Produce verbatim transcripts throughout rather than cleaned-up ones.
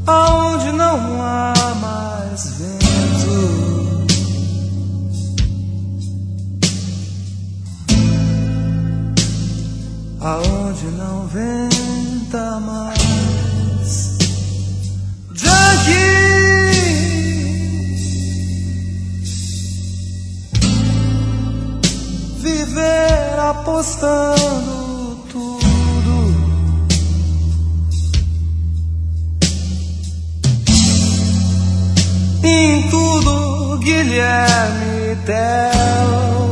aonde não há mais vento, aonde não venta mais. Junkie, viver apostando tudo, em tudo, Guilherme Tell.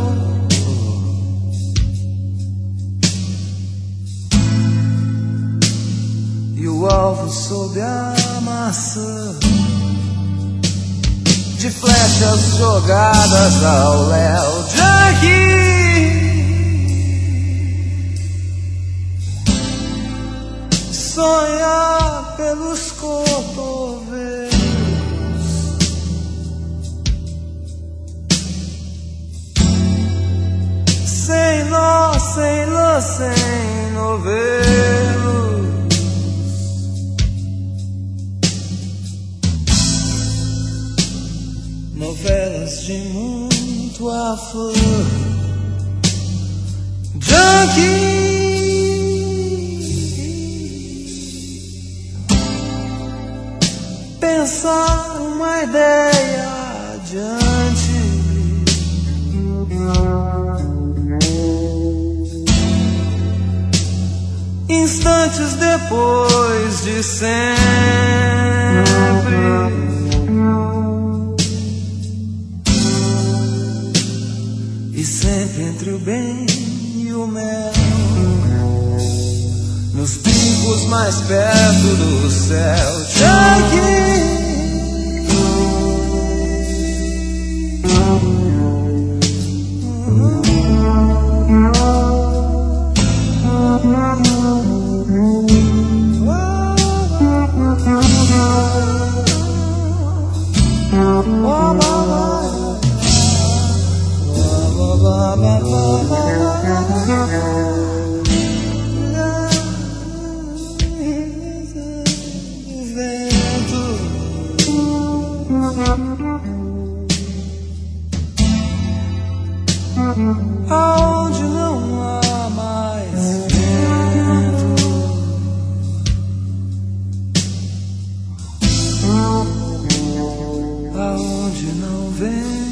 E o alvo sob a maçã de flechas jogadas ao léu. Junkie, sonhar pelos cotovelos, sem nó, sem lã, sem novelo. Novelas de muito afã. Junkie, pensar uma ideia adiante, instantes depois de sempre. E sempre entre o bem e o mel, nos picos mais perto do céu. Junkie, aonde não há mais vento, aonde não vem.